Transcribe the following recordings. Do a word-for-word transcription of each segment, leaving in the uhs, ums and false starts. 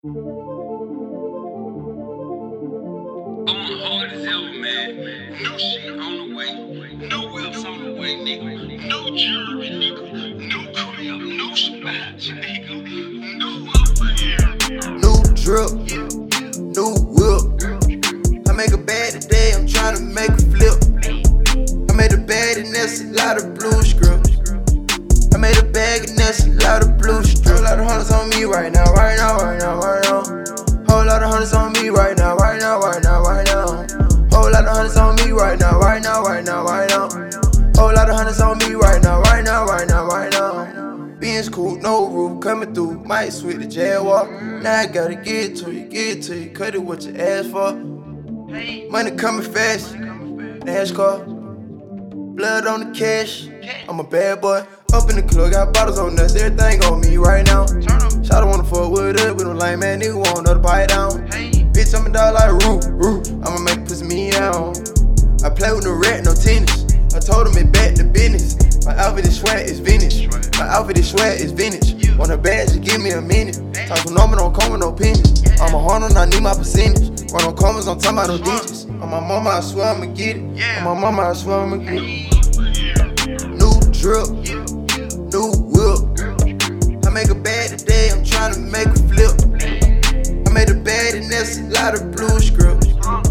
Going hard as ever, man. New shit on the way. New whips on the way, nigga. New jewelry, nigga. New crib, new spots, nigga. New up here. New drip, new whip. I make a bag today, I'm tryna to make a flip. I made a bag and that's a lot of blue scripts. I made a bag and that's a lot of blue strips. Whole lot of hunters on me right now, right now, right now, right now. Whole lot of hunters on me right now, right now, right now, right now. Whole lot of hunters on me right now, right now, right now, right now. Whole lot of hunters on me right now, right now, right now, right now. Being cool, no roof, coming through, might switch the Jaguar. Now I gotta get to you, get to you, cut it what you asked for. Money coming fast, NASCAR, blood on the cash. I'm a bad boy, up in the club, got bottles on us, everything on me right now. Shawty wanna fuck with it, with no lame man, nigga want another bite down. Bitch, I'm a dog like Roo, Roo, I'ma make pussy me out. I play with no rat, no tennis. I told him it back to business. My outfit is swag, it's vintage. My outfit is swag, it's vintage. Want a badge, just give me a minute. Talk to normal, don't come with no pennies. I'm a hundred, I need my percentage. Run on commas, don't talk about no digits. On my mama, I swear I'ma get it. On my mama, I swear I'ma get it. New drip, new whip. I make a bag today, I'm tryna to make a flip. I made a bag and that's a lot of blue scripts.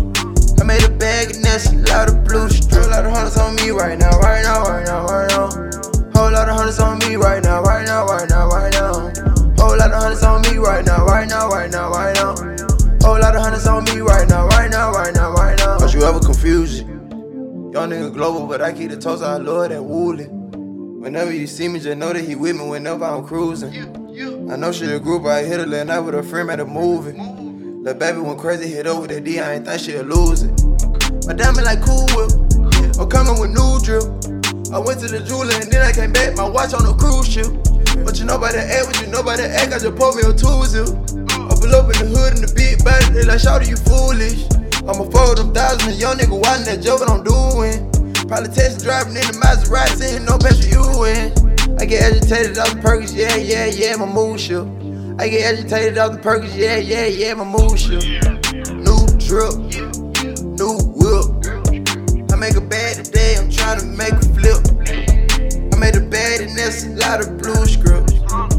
I made a bag and that's a lot of blue strips. Whole lot of hunters on me right now, right now, right now, right now. Whole lot of hunters on me right now, right now, right now, right now. Whole lot of hunters on me right now, right now, right now, right now. Whole lot of hunters on me right now, right now, right now, right now. Don't you ever confuse it? Young nigga global, but I keep the toast, I love that woolly. Whenever you see me, just know that he with me whenever I'm cruising. I know she a group, I hit her last night with a friend at a movie. Lil' baby went crazy, hit over that D, I ain't think she'll lose it. My diamond like Cool Whip, I'm coming with new drip. I went to the jeweler and then I came back, my watch on a cruise ship. But you know about that act, what you know about that act, I just pulled me on Tuesday. I pull up in the hood and the big body, they like, shawty, you foolish. I'ma fold them thousand, a young nigga watching that joke, what I'm doing. Probably test driving in the Maserati, saying no petrol you in. I get agitated off the Perkins, yeah, yeah, yeah, my mood shift. I get agitated off the Perkins, yeah, yeah, yeah, my mood shift. New drip, new whip. I make a bag today, I'm tryna to make a flip. I made a bag and that's a lot of blue scripts.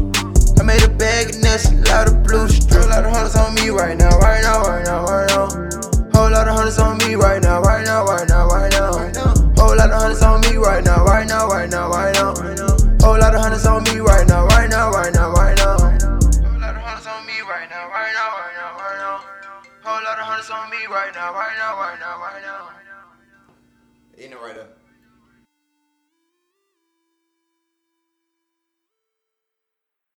I made a bag and that's a lot of blue strips. Whole lot of hunters on me right now, right now, right now, right now. Whole lot of hunters on me right now, right now, right now, right now. Whole lot of hunters on me right now, right now, right now, right now. Whole lot of hunters on me right now, right now, right now, right now. Whole lot of hunters on me right now, right now, right now, right now. Whole lot of hunters on me right now, right now, right now, right now. You know right there.